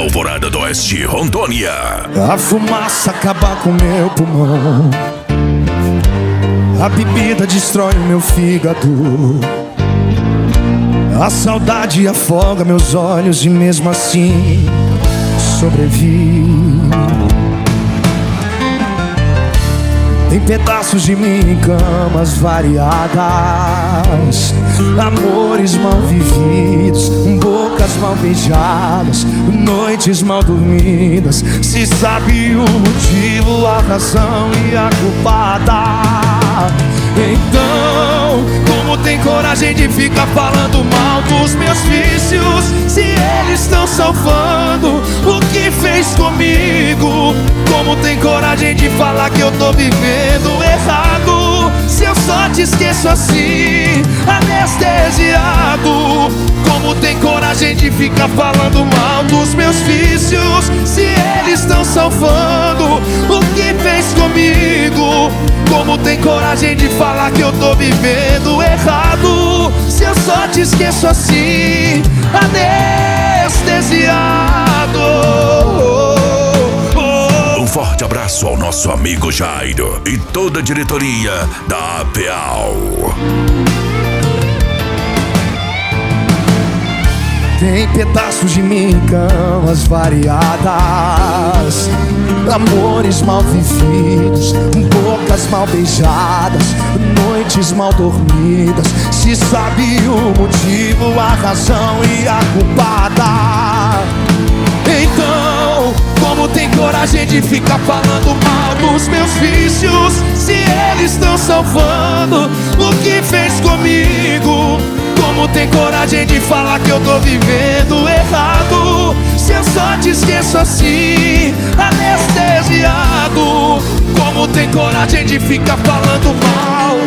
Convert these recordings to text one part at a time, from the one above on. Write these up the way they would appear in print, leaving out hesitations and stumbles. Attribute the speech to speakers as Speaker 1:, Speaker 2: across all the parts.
Speaker 1: Alvorada do Oeste, Rondônia.
Speaker 2: A fumaça acaba com meu pulmão, a bebida destrói o meu fígado, a saudade afoga meus olhos e mesmo assim sobrevivi. Tem pedaços de mim em camas variadas, amores mal vividos, bocas mal beijadas, noites mal dormidas. Se sabe o motivo, a razão e a culpada, então como tem coragem de ficar falando mal dos meus vícios, se eles estão salvando o que fez comigo? Como tem coragem de falar que eu tô vivendo errado, se eu só te esqueço assim, anestesiado? Como tem coragem de ficar falando mal dos meus vícios, se eles estão salvando o que fez comigo? Como tem coragem de falar que eu tô vivendo errado, se eu só te esqueço assim, anestesiado?
Speaker 1: Um forte abraço ao nosso amigo Jairo e toda a diretoria da APAL.
Speaker 2: Tem pedaços de mim em camas variadas, amores mal vividos, bocas mal beijadas, noites mal dormidas. Se sabe o motivo, a razão e a culpada, então como tem coragem de ficar falando mal dos meus vícios, se eles estão salvando o que fez comigo? Como tem coragem de falar que eu tô vivendo errado, se eu só te esqueço assim, anestesiado? Como tem coragem de ficar falando mal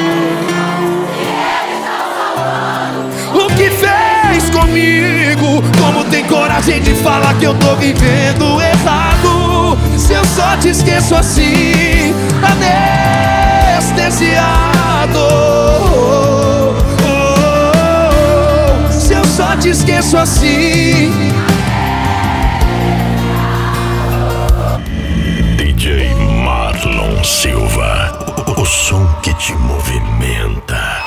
Speaker 2: o que fez comigo? Como tem coragem de falar que eu tô vivendo errado, se eu só te esqueço assim, anestesiado? Só te esqueço assim.
Speaker 1: DJ Marlon Silva, o som que te movimenta.